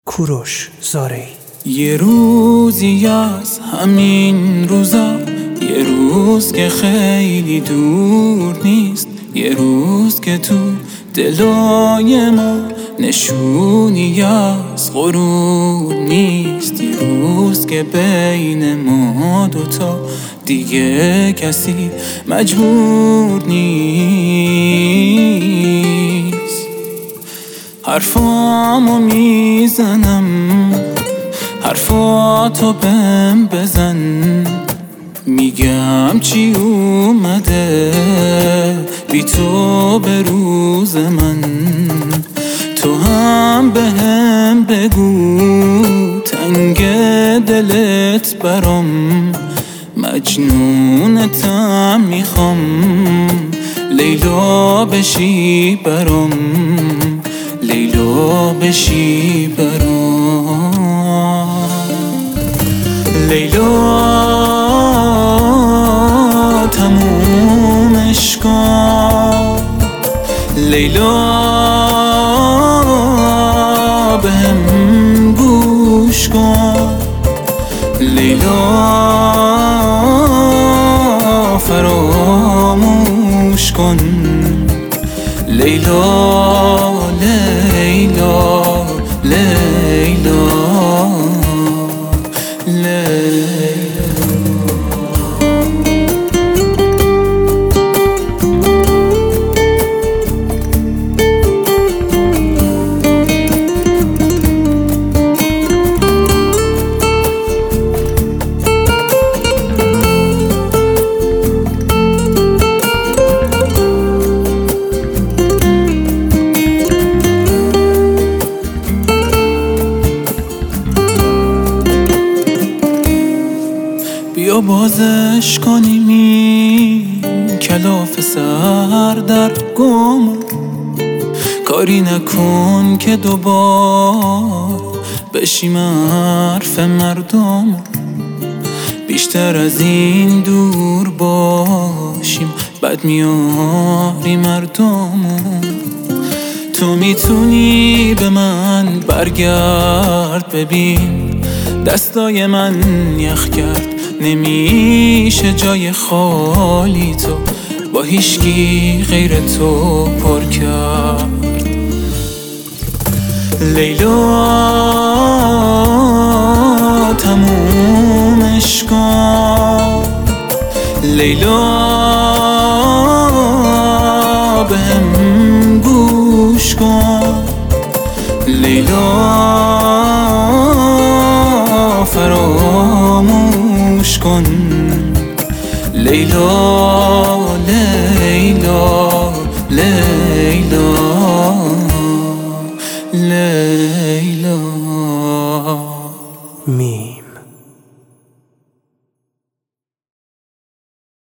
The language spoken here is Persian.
کوروش زارعی. یه روزی از همین روزا، یه روز که خیلی دور نیست، یه روز که تو دلای ما نشونی از غرور نیست، یه روز که بین ما دوتا دیگه کسی مجبور نیست. حرفامو میزنم، حرفاتو بهم بزن، میگم چی اومده بی تو به روز من. تو هم بهم بگو تنگ دلت برام، مجنونتم میخوام لیلا بشی برام، لیلا بشی برام. لیلا تمومش کن، لیلا بهم گوش کن، لیلا فراموش کن، لیلا لیلا لیلا بیا بازش کنیم این کلاف سر در گم، کاری نکن که دوبار بشیم حرف مردم، بیشتر از این دور باشیم بد میاری مردم. تو میتونی به من برگرد، ببین دستای من یخ کرد، نمیشه جای خالی تو با هیچکی غیر تو پر کرد. لیلا تمومش کن، لیلا بهم گوش کن، لیلا فراموش کن، لیلا لیلا لیلا لیلا.